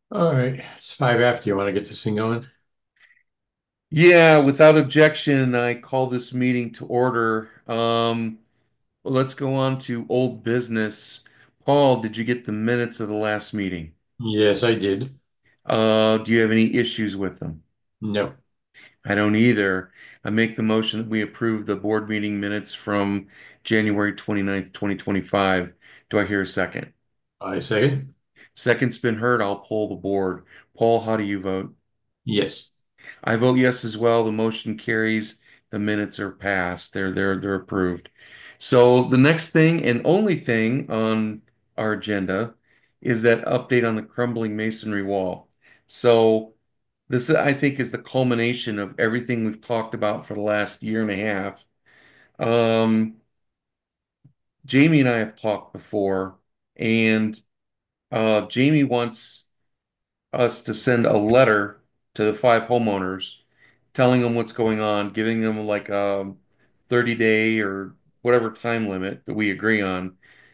All right, it's five after. You want to get this thing going? Yeah, without objection, I call this meeting to order. Let's go on to old business. Paul, did you get the minutes of the last meeting? Yes, I did. Do you have any issues with them? No, I don't either. I make the motion that we approve the board meeting minutes from January 29th, 2025. Do I hear a second? I second. Second's been heard. I'll poll the board. Paul, how do you vote? Yes. I vote yes as well. The motion carries. The minutes are passed. They're approved. So the next thing and only thing on our agenda is that update on the crumbling masonry wall. So this, I think, is the culmination of everything we've talked about for the last year and a half. Um, Jamie and I have talked before, and Jamie wants us to send a letter to the five homeowners telling them what's going on, giving them like a 30-day or whatever time limit that we agree on,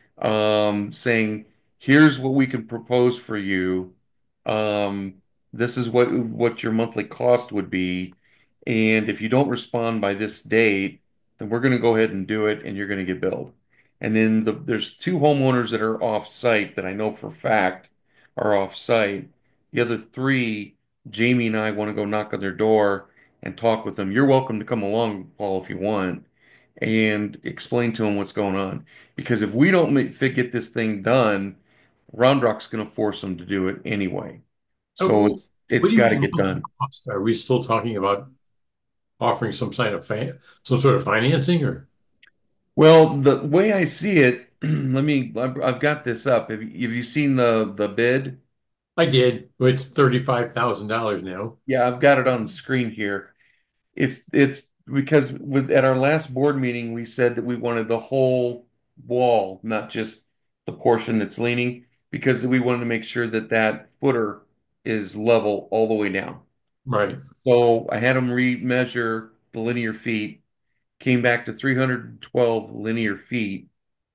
saying, here's what we can propose for you. Um, this is what your monthly cost would be. And if you don't respond by this date, then we're going to go ahead and do it and you're going to get billed. And then there's two homeowners that are off site that I know for a fact are off site. The other three, Jamie and I want to go knock on their door and talk with them. You're welcome to come along, Paul, if you want, and explain to them what's going on. Because if we don't get this thing done, Round Rock's going to force them to do it anyway. So Oh, what it's do you got to mean get monthly done. cost? Are we still talking about offering some sort of financing or? Well, the way I see it, I've got this up. Have you seen the bid? I did. It's $35,000 now. Yeah, I've got it on the screen here. It's because at our last board meeting, we said that we wanted the whole wall, not just the portion that's leaning, because we wanted to make sure that that footer is level all the way down. Right. So I had them remeasure the linear feet, came back to 312 linear feet,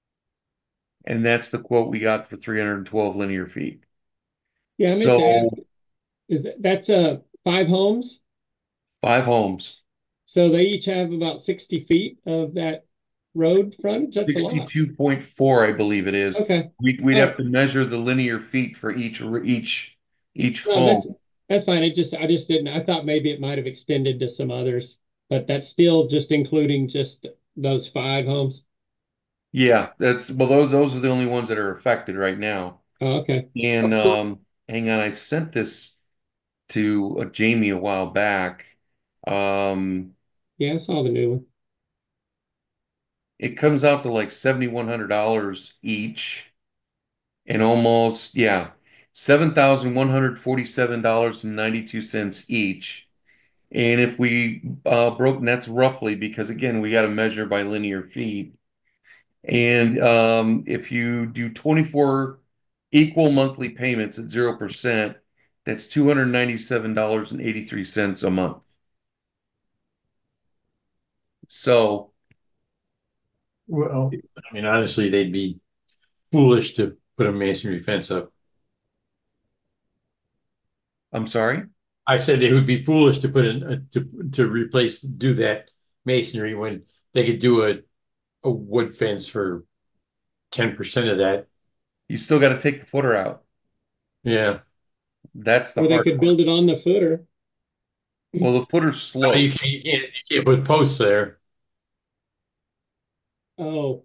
and that's the quote we got for 312 linear feet. Yeah, I meant to ask, So that's five homes? five homes, So they each have about 60 feet of that road frontage? That's a lot. 62.4, I believe it is. Okay. We'd All have right. to measure the linear feet for each No, home. that's fine. I just didn't. I thought maybe it might have extended to some others, but that's still just including just those five homes. Yeah, that's well, those are the only ones that are affected right now. Oh, okay. And hang on, I sent this to Jamie a while back. Um, Yeah, I saw the new one. it comes out to like $7,100 each, and almost $7,147.92 each. And if we broke, and that's roughly because again, we got to measure by linear feet. And if you do 24 equal monthly payments at 0%, that's $297.83 a month. So Well, I mean, honestly, they'd be foolish to put a masonry fence up. I'm sorry. I said they would be foolish to put in do that masonry when they could do a wood fence for 10% of that. You still got to take the footer out. Yeah. That's the Or they hard could part. build it on the footer. Well, the footer's I mean, sloped. you can't put posts there, Oh,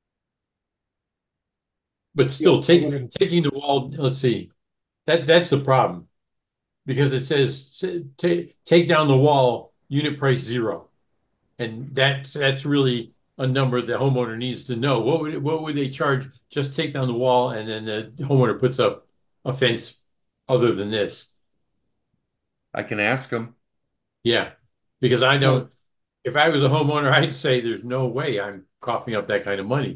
but yeah. still I wonder. taking the wall, let's see. That's the problem because it says take down the wall, unit price zero. And that's really a number the homeowner needs to know. What would they charge? Just take down the wall and then the homeowner puts up a fence other than this. I can ask them. Yeah. Because I Oh, don't, if I was a homeowner, I'd say there's no way I'm coughing up that kind of money.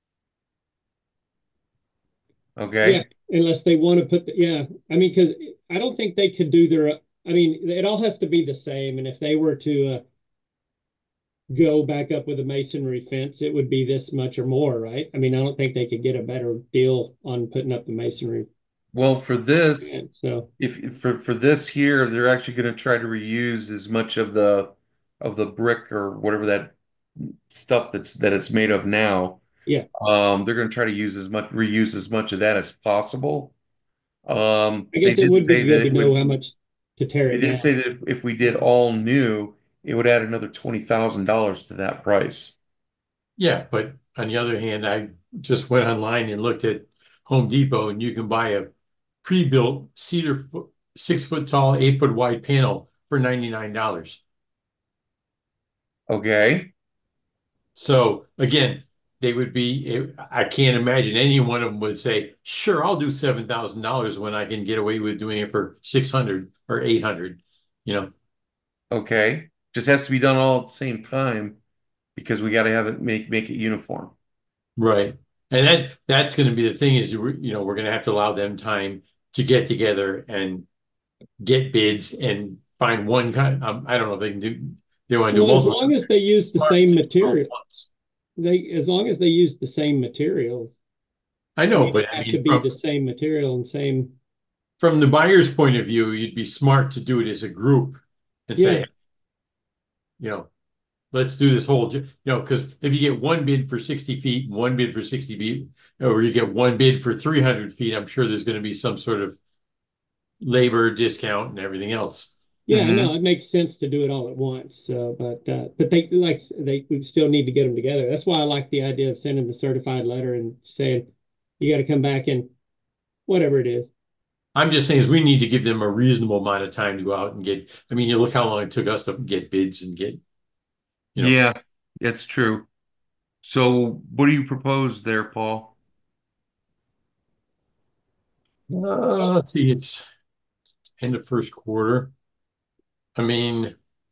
yeah. Okay. Unless they want to put yeah. I mean, because I don't think they could do their. I mean, it all has to be the same. And if they were to go back up with a masonry fence, it would be this much or more, right? I mean, I don't think they could get a better deal on putting up the masonry. Well, for this, And so, if for this here, they're actually going to try to reuse as much of the brick or whatever that stuff that it's made of now. yeah, They're going to try to use as much reuse as much of that as possible. I They guess it did would be say that good to it know how would. much to tear They it did say down. that if we did all new, it would add another $20,000 to that price. Yeah, but on the other hand, I just went online and looked at Home Depot, and you can buy a pre-built cedar 6 foot tall, 8 foot wide panel for $99. Okay. So again, they would be, I can't imagine any one of them would say, sure, I'll do $7,000 when I can get away with doing it for 600 or 800, you know? Okay. Just has to be done all at the same time because we got to have it make it uniform. Right. And that's going to be the thing is, we're going to have to allow them time to get together and get bids and find one kind. I don't know if they want to do Well, as multiple. long as they use the Smart same to do it all at material, once. as long as they use the same materials, I I know, mean, but it I have to mean, be the same material and same, from the buyer's point of view, you'd be smart to do it as a group and yeah. say, you know, let's do this whole, because if you get one bid for 60 feet and one bid for 60 feet, or you get one bid for 300 feet, I'm sure there's going to be some sort of labor discount and everything else. Yeah, I know Hmm. it makes sense to do it all at once. But they like we still need to get them together. That's why I like the idea of sending the certified letter and saying you got to come back and whatever it is. I'm just saying is we need to give them a reasonable amount of time to go out and get, I mean, you look how long it took us to get bids and get, you know, Yeah, it's true. So what do you propose there, Paul? let's see, it's end of first quarter. I mean,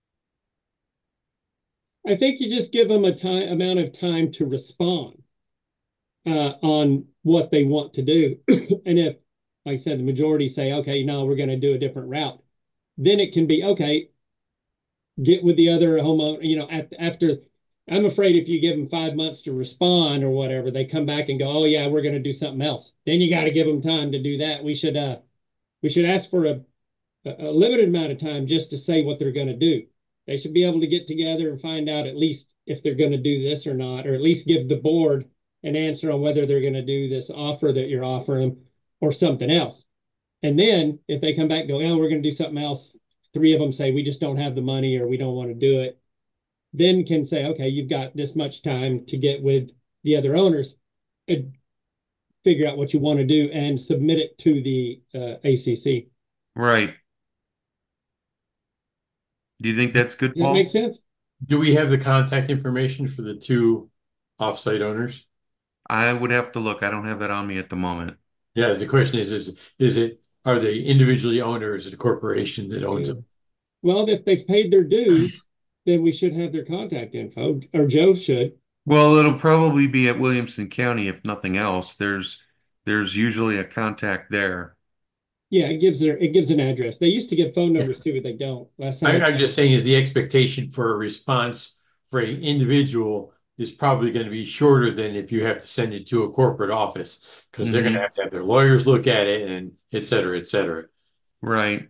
I think you just give them a time amount of time to respond on what they want to do, and if, like I said, the majority say, okay, no, we're going to do a different route, then it can be okay. Get with the other homeowner, after. I'm afraid if you give them 5 months to respond or whatever, they come back and go, oh yeah, we're going to do something else. Then you got to give them time to do that. We should ask for a limited amount of time just to say what they're going to do. They should be able to get together and find out at least if they're going to do this or not, or at least give the board an answer on whether they're going to do this offer that you're offering them or something else. And then if they come back and go, oh, we're going to do something else, three of them say, we just don't have the money or we don't want to do it, then can say, okay, you've got this much time to get with the other owners and figure out what you want to do and submit it to the ACC. Right. Do you think that's good, Does that make Paul? sense? do we have the contact information for the two offsite owners? I would have to look. I don't have that on me at the moment. Yeah, the question is it, are they individually owned or is it a corporation that owns Yeah. them? Well, if they've paid their dues, then we should have their contact info, or Joe should. Well, it'll probably be at Williamson County if nothing else. There's usually a contact there. Yeah, it gives an address. They used to get phone Yeah. numbers too, but they don't. Last time I I'm just saying is the expectation for a response for an individual is probably going to be shorter than if you have to send it to a corporate office because they're going Hmm. to have their lawyers look at it and et cetera, et cetera. Right.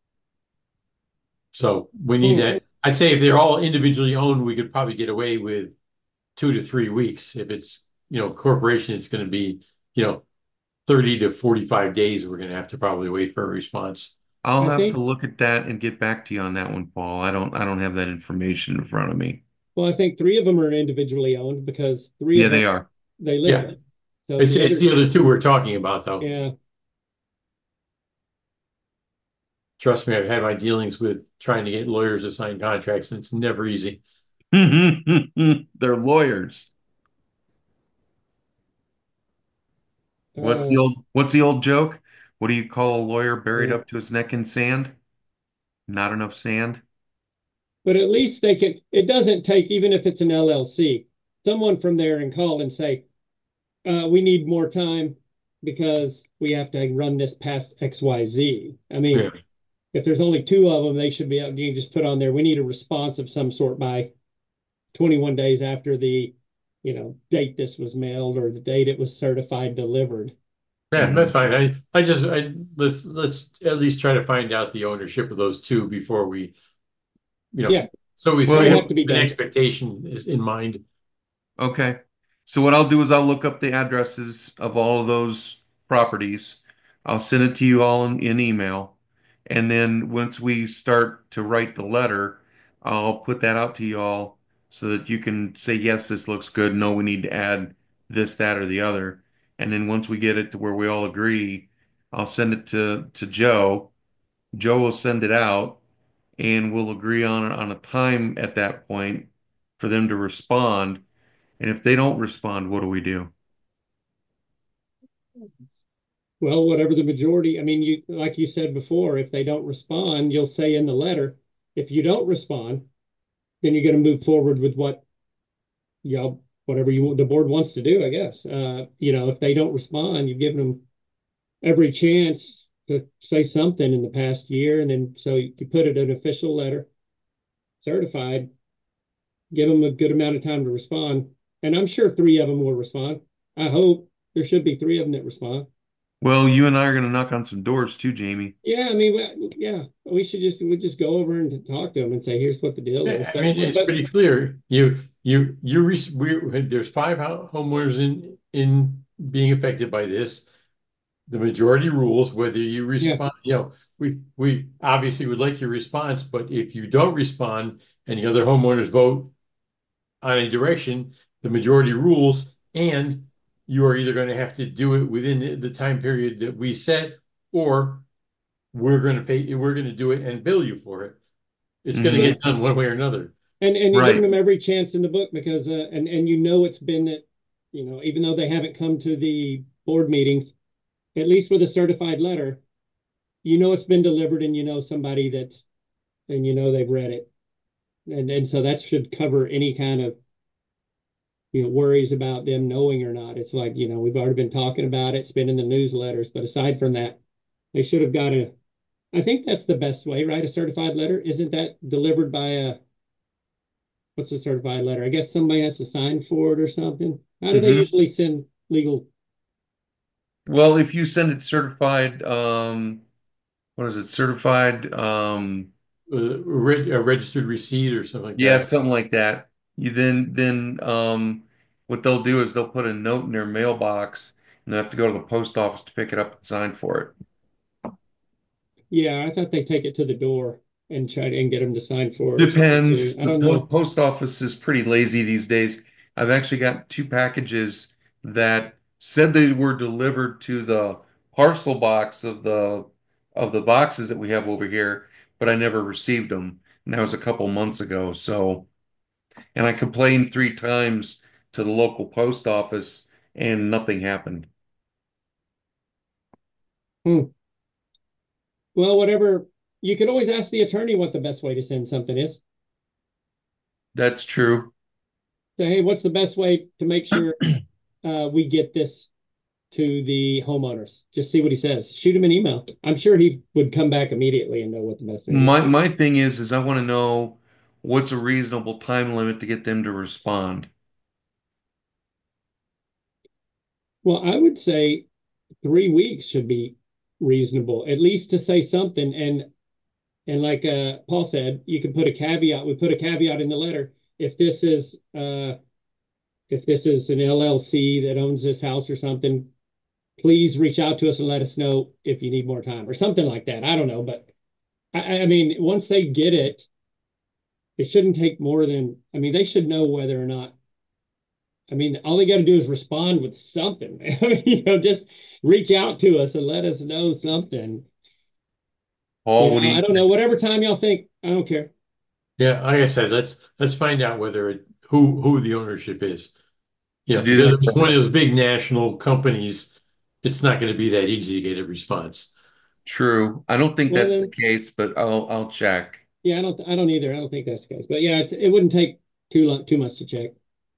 So we need oh, that. I'd say if they're all individually owned, we could probably get away with 2 to 3 weeks. If it's, corporation, it's going to be, 30 to 45 days. We're going to have to probably wait for a response. I'll I have to think look at that and get back to you on that one, Paul. I don't have that information in front of me. well, I think three of them are individually owned because three Yeah, of them they are. they live Yeah. in. So It's the it's other, the other two we're talking about, though. yeah, Trust me, I've had my dealings with trying to get lawyers to sign contracts, and it's never easy. They're lawyers. uh, What's the old joke? What do you call a lawyer buried yeah. up to his neck in sand? Not enough sand? But at least they can. It doesn't take, even if it's an LLC, someone from there and call and say, we need more time because we have to run this past XYZ. I Yeah. mean, if there's only two of them, they should be able, you can just put on there, we need a response of some sort by 21 days after the, date this was mailed or the date it was certified delivered. Yeah, that's fine. Let's at least try to find out the ownership of those two before we, you know, Yeah, so Well, we that'll have have to be an done. expectation is in mind. okay. So what I'll do is I'll look up the addresses of all of those properties. I'll send it to you all in email. And then once we start to write the letter, I'll put that out to you all so that you can say, yes, this looks good. No, we need to add this, that, or the other. And then once we get it to where we all agree, I'll send it to Joe. Joe will send it out and we'll agree on a time at that point for them to respond. And if they don't respond, what do we do? Well, whatever the majority, I mean, you like you said before, if they don't respond, you'll say in the letter, if you don't respond, then you're going to move forward with what whatever the board wants to do, I guess. If they don't respond, you've given them every chance to say something in the past year, and then so you put it in an official letter, certified, give them a good amount of time to respond, and I'm sure three of them will respond. I hope there should be three of them that respond. Well, you and I are going to knock on some doors too, Jamie. Yeah, I mean, yeah, we just go over and talk to them and say, here's what the deal is. Yeah, I mean, it's But pretty clear. There's five homeowners in being affected by this. The majority rules, whether you yeah, respond, we obviously would like your response, but if you don't respond and the other homeowners vote on a direction, the majority rules, and you are either going to have to do it within the time period that we set, or we're going to do it and bill you for it. It's going to Hmm. yeah, get done one way or another. and you're giving Right. them every chance in the book because and it's been that even though they haven't come to the board meetings, at least with a certified letter, it's been delivered and somebody that's and they've read it, and so that should cover any kind of worries about them knowing or not. It's like, we've already been talking about it. It's been in the newsletters. But aside from that, they should have got I think that's the best way, right? A certified letter. Isn't that delivered by what's a certified letter? I guess somebody has to sign for it or something. How do they Hmm. usually send legal? Well, if you send it certified, what is it? Certified, A registered receipt or something like yeah, that. something like that. You then what they'll do is they'll put a note in their mailbox and they have to go to the post office to pick it up and sign for it. Yeah, I thought they take it to the door and try and get them to sign for it or something too. Depends. I The don't know. post office is pretty lazy these days. I've actually got two packages that said they were delivered to the parcel box of the boxes that we have over here, but I never received them. And that was a couple months ago. So, and I complained three times to the local post office and nothing happened. Hmm. Well, whatever. You can always ask the attorney what the best way to send something is. That's true. Say, hey, what's the best way to make sure we get this to the homeowners? Just see what he says. Shoot him an email. I'm sure he would come back immediately and know what the best thing is. My thing is I want to know what's a reasonable time limit to get them to respond. Well, I would say 3 weeks should be reasonable, at least to say something. And like Paul said, you can put a caveat. We put a caveat in the letter. If this is an LLC that owns this house or something, please reach out to us and let us know if you need more time or something like that. I don't know, but I mean, once they get it, it shouldn't take more than. I mean, they should know whether or not. I mean, all they got to do is respond with something. I mean, just reach out to us and let us know something. Paul, what do I you don't know. Whatever time y'all think, I don't care. Yeah, like I said, let's find out who the ownership is. to do Because if it's one that? of those big national companies, it's not going to be that easy to get a response. True. I don't think Well, that's the then, case, but I'll check. yeah, I don't either. I don't think that's the case. But yeah, it wouldn't take too much to check.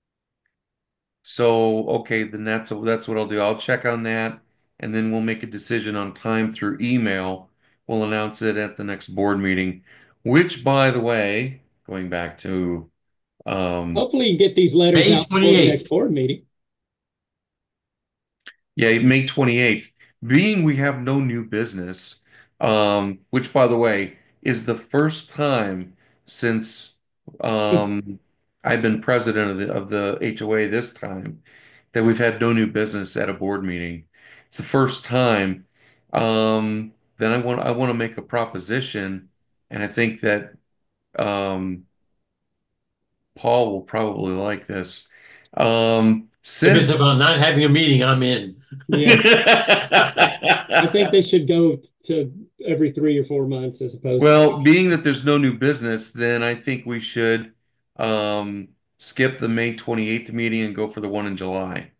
So, okay, then that's what I'll do. I'll check on that and then we'll make a decision on time through email. We'll announce it at the next board meeting, which by the way, going back to Hopefully, you can get these letters May out before the next 28th. board meeting. yeah, May 28th. being we have no new business, which by the way is the first time since I've been president of the HOA this time that we've had no new business at a board meeting. It's the first time. Then I want to make a proposition, and I think that um, Paul will probably like this. If it's Since about not having a meeting, I'm in. Yeah, I think they should go to every 3 or 4 months as opposed to. Well, being that there's no new business, then I think we should skip the May 28th meeting and go for the one in July.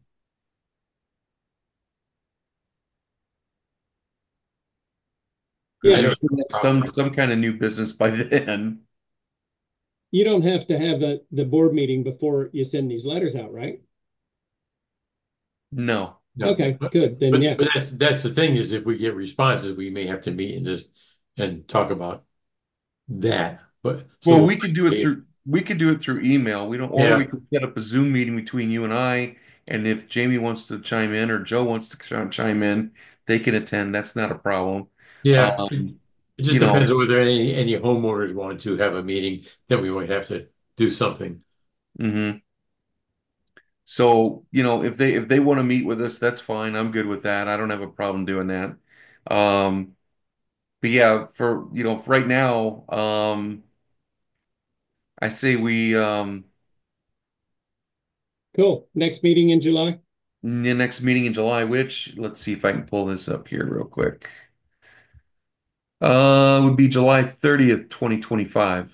Because Yeah, I we don't should have a have problem. some kind of new business by then. you don't have to have the board meeting before you send these letters out, right? No. No, Okay, good. Then yeah, but that's the thing is if we get responses, we may have to meet and just and talk about that. But Well, so we could do it through email. We don't, or we yeah, could set up a Zoom meeting between you and I. And if Jamie wants to chime in or Joe wants to chime in, they can attend. That's not a problem. yeah. Um, It just you know, depends on whether any homeowners want to have a meeting, then we might have to do something. mhm. So, if they want to meet with us, that's fine. I'm good with that. I don't have a problem doing that. Um, but yeah, for right now, I say we cool. Next meeting in July. the next meeting in July, which let's see if I can pull this up here real quick. Would be July 30th, 2025.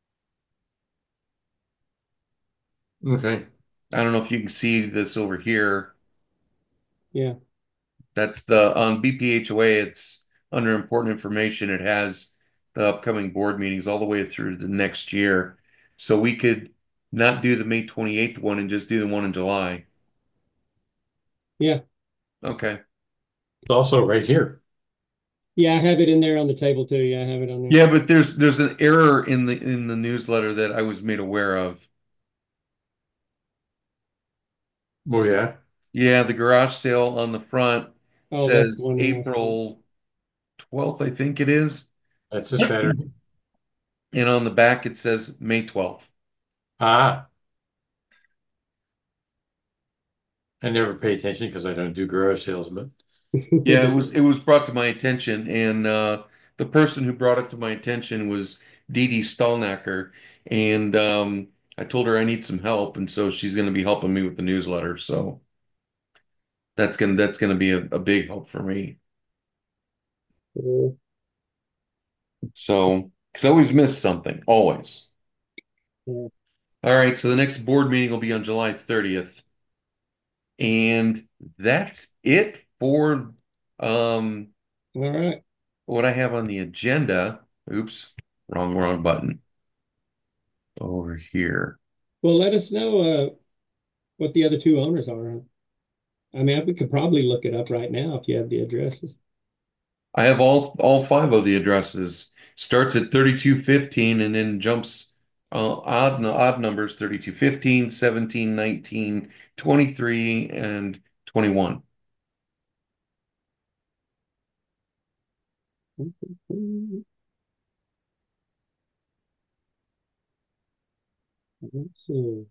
Okay. I don't know if you can see this over here. Yeah, That's the on BPHOA, it's under important information. It has the upcoming board meetings all the way through the next year. So we could not do the May 28th one and just do the one in July. yeah, Okay. It's also right here. yeah. I have it in there on the table too. Yeah, I have it on there. Yeah, but there's an error in the newsletter that I was made aware of. Oh yeah. Yeah, the garage sale on the front Oh, that's the says one we have. April 12th, I think it is. That's a Saturday. And on the back it says May 12th. Ah, I never pay attention because I don't do garage sales, but Yeah, it was brought to my attention, and the person who brought it to my attention was Dee Dee Stallnacker, and I told her I need some help, and so she's going to be helping me with the newsletter. So that's gonna be a big help for me. Cool. So because I always miss something, always. Yeah. All right, so the next board meeting will be on July 30th, and that's it for um All right. what I have on the agenda. Oops, wrong button. Over here. Well, let us know what the other two owners are. I mean, we could probably look it up right now if you have the addresses. I have all five of the addresses. Starts at 3215 and then jumps odd numbers 3215, 17, 19, 23, and 21. Let's see.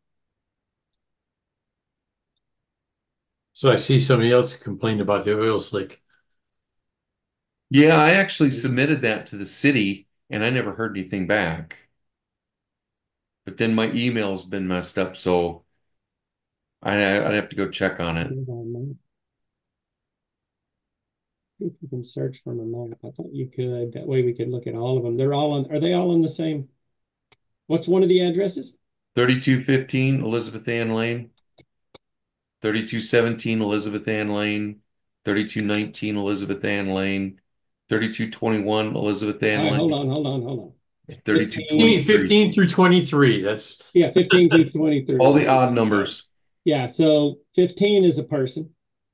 so I see somebody else complained about the oil slick. Yeah, I actually submitted that to the city and I never heard anything back. But then my email's been messed up, so I'd have to go check on it. If you can search from a map, I thought you could. That way we could look at all of them. They're all on. Are they all on the same? What's one of the addresses? 3215 Elizabeth Ann Lane, 3217 Elizabeth Ann Lane, 3219 Elizabeth Ann Lane, 3221 Elizabeth All Ann right, hold Lane, on, hold on, hold on. 15, 3223. 15 through 23. That's yeah, 15 through 23. All the odd numbers. Yeah, so 15 is a person,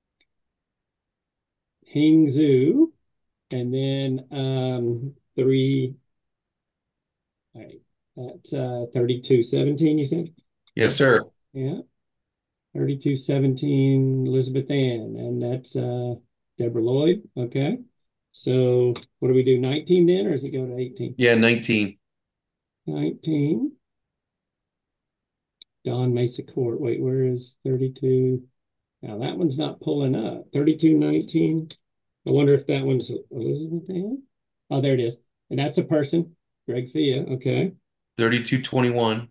Hingzhou, and then three. All right, that's 3217. You said, Yes, sir. yeah, 3217 Elizabeth Ann, and that's Deborah Lloyd. Okay. So what do we do? 19 then, or does it go to 18? Yeah, 19. 19. Don Mesa Court. Wait, where is 32? Now that one's not pulling up. 3219. I wonder if that one's Elizabeth Ann. Oh, there it is. And that's a person, Greg Thea. Okay. 3221.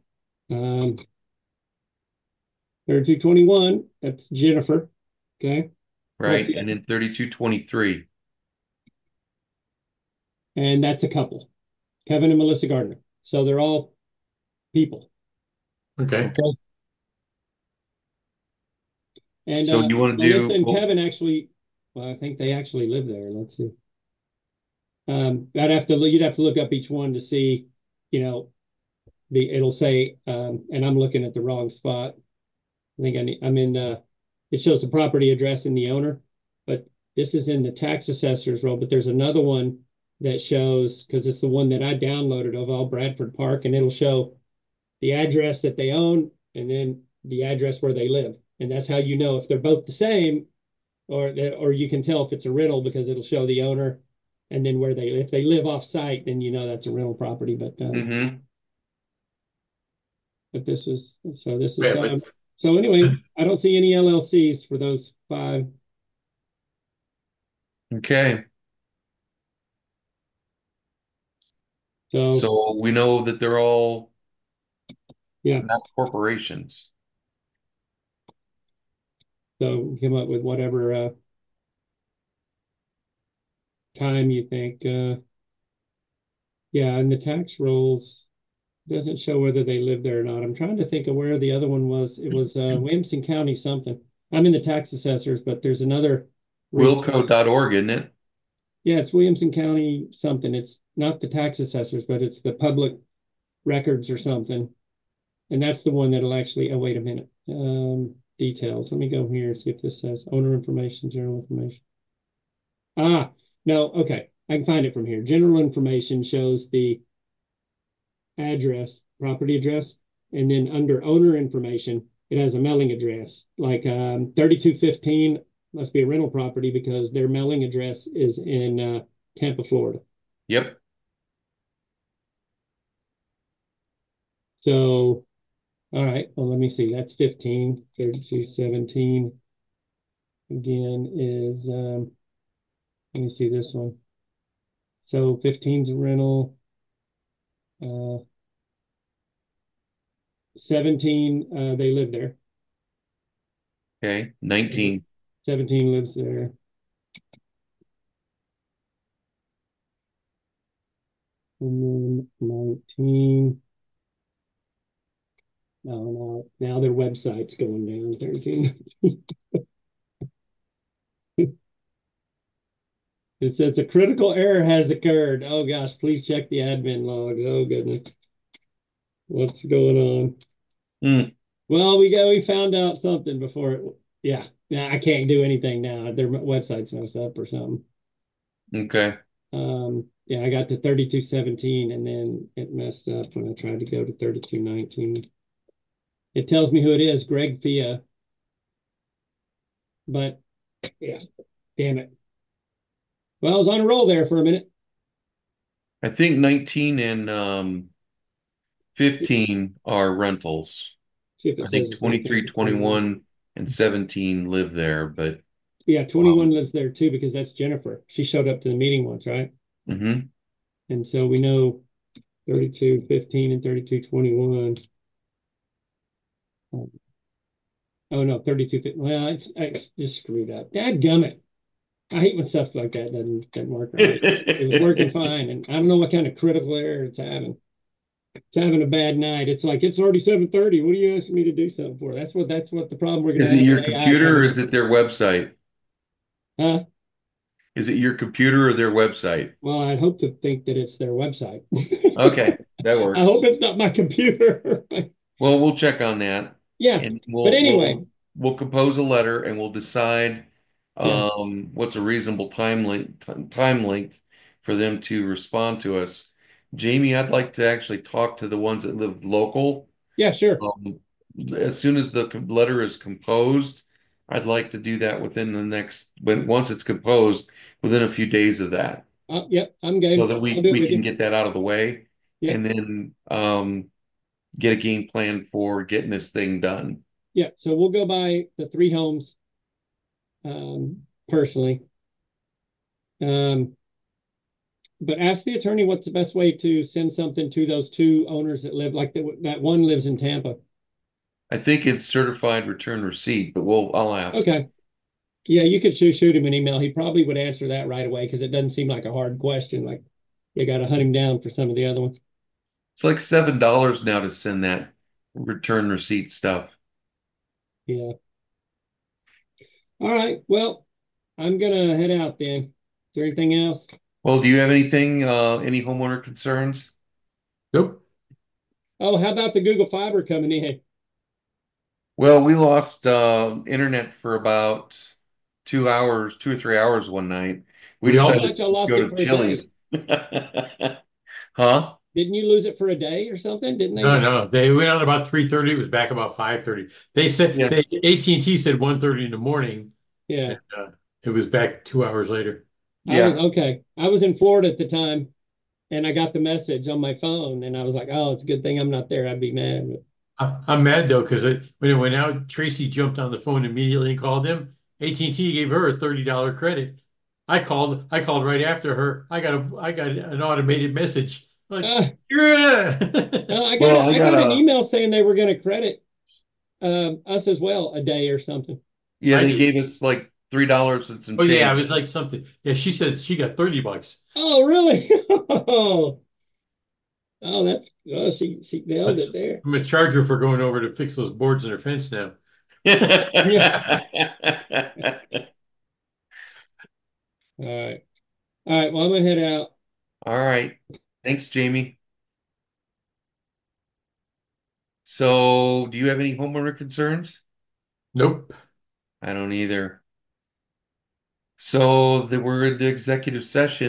3221. That's Jennifer. Okay. Right. And then 3223. And that's a couple, Kevin and Melissa Gardner. So they're all people. Okay. And So you want to Melissa do and Kevin actually, well, I think they actually live there. Let's see. You'd have to look up each one to see, it'll say, and I'm looking at the wrong spot. I think I'm in, it shows the property address and the owner, but this is in the tax assessor's role. But there's another one that shows, because it's the one that I downloaded of all Bradford Park, and it'll show the address that they own and then the address where they live. And that's how you know if they're both the same, or you can tell if it's a rental because it'll show the owner and then if they live off site, then you know that's a rental property. But but this is Yeah, so anyway, I don't see any LLCs for those 5. Okay. So So we know that they're all yeah, not corporations. so come up with whatever time you think. Yeah, and the tax rolls doesn't show whether they live there or not. I'm trying to think of where the other one was. It was Williamson County something. I'm in the tax assessors, but there's another resource. Wilco.org, isn't it? Yeah, it's Williamson County something. It's not the tax assessors, but it's the public records or something. And that's the one that'll actually, oh, wait a minute. Details. Let me go here and see if this says owner information, general information. Ah, no, okay. I can find it from here. General information shows the address, property address, and then under owner information, it has a mailing address. Like 3215 must be a rental property because their mailing address is in Tampa, Florida. Yep. So, all right, well, let me see. That's 15, 3217 again is, let me see this one. So 15's a rental. 17, they live there. Okay. 19. 17 lives there. And then 19. No, now their website's going down. 13. It says a critical error has occurred. Oh gosh, please check the admin logs. Oh goodness. What's going on? Well, we found out something before yeah. Now I can't do anything now. Their website's messed up or something. Okay. Yeah, I got to 3217 and then it messed up when I tried to go to 3219. It tells me who it is, Greg Thea. But yeah, damn it. Well, I was on a roll there for a minute. I think 19 and 15 are rentals. See if it I says think 23, 21, and 17 live there, but yeah, 21 lives there too because that's Jennifer. She showed up to the meeting once, right? mhm. And so we know 3215 and 3221. Oh no, 32. Well, it's just screwed up. Dadgummit. I hate when stuff like that doesn't work right. It was working fine, and I don't know what kind of critical error it's having. It's having a bad night. It's like it's already 7:30. What are you asking me to do something for? That's what the problem we're gonna Is have it your with AI computer or coming is it their website? Huh? Is it your computer or their website? Well, I'd hope to think that it's their website. Okay, that works. I hope it's not my computer. Well, we'll check on that, Yeah, and but anyway, we'll compose a letter and we'll decide yeah, what's a reasonable time length for them to respond to us. Jamie, I'd like to actually talk to the ones that live local. yeah, sure. As soon as the letter is composed, I'd like to do that within the next, once it's composed, within a few days of that, Yep, I'm so game. that I'll we do it we with can you. get that out of the way, Yep. and then get a game plan for getting this thing done. Yeah, so we'll go by the three homes personally. But ask the attorney what's the best way to send something to those two owners that live, like that one lives in Tampa. I think it's certified return receipt, but I'll ask. Okay. Yeah, you could shoot him an email. He probably would answer that right away because it doesn't seem like a hard question. Like you got to hunt him down for some of the other ones. It's like $7 now to send that return receipt stuff. Yeah. All right. Well, I'm gonna head out then. Is there anything else? Well, do you have anything, any homeowner concerns? Nope. Oh, how about the Google Fiber coming in? Well, we lost internet for about 2 hours, 2 or 3 hours one night. We We I all thought decided did. y'all to lost go it to for a day. Chili's. Huh? Didn't you lose it for a day or something? Didn't they? No, no, they went out about 3:30. It was back about 5:30. They said Yeah. they AT&T said 1:30 in the morning, Yeah. and it was back 2 hours later. I was Yeah. okay. I was in Florida at the time and I got the message on my phone and I was like, oh, it's a good thing I'm not there. I'd be mad. I'm mad though because when it went out, Tracy jumped on the phone immediately and called him. AT&T gave her a $30 credit. I called right after her. I got an automated message like, Uh, yeah. Well, I I got got an a, email saying they were going to credit us as well a day or something. yeah, I they did. gave us like $3 and some Oh yeah, it change. was like something. Yeah, she said she got $30. Oh, really? Oh, that's she nailed But it there. I'm gonna charge her for going over to fix those boards in her fence now. Yeah. All right. All right. Well, I'm gonna head out. All right. Thanks, Jamie. So, do you have any homeowner concerns? Nope. I don't either. So, we're in the executive session.